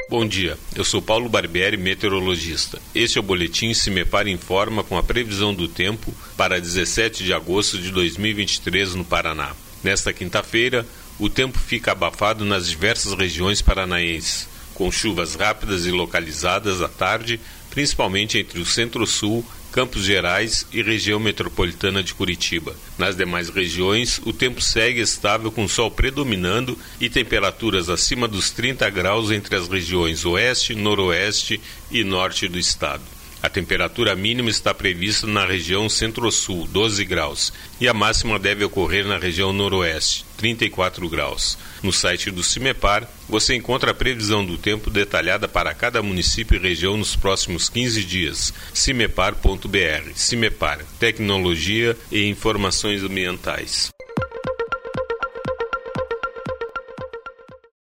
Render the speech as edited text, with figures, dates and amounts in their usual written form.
Bom dia, eu sou Paulo Barbieri, meteorologista. Este é o Boletim CIMEPAR Informa com a previsão do tempo para 17 de agosto de 2023 no Paraná. Nesta quinta-feira, o tempo fica abafado nas diversas regiões paranaenses, com chuvas rápidas e localizadas à tarde, principalmente entre o Centro-Sul, Campos Gerais e região metropolitana de Curitiba. Nas demais regiões, o tempo segue estável com sol predominando e temperaturas acima dos 30 graus entre as regiões oeste, noroeste e norte do estado. A temperatura mínima está prevista na região Centro-Sul, 12 graus, e a máxima deve ocorrer na região Noroeste, 34 graus. No site do CIMEPAR, você encontra a previsão do tempo detalhada para cada município e região nos próximos 15 dias. cimepar.br. CIMEPAR, Tecnologia e Informações Ambientais.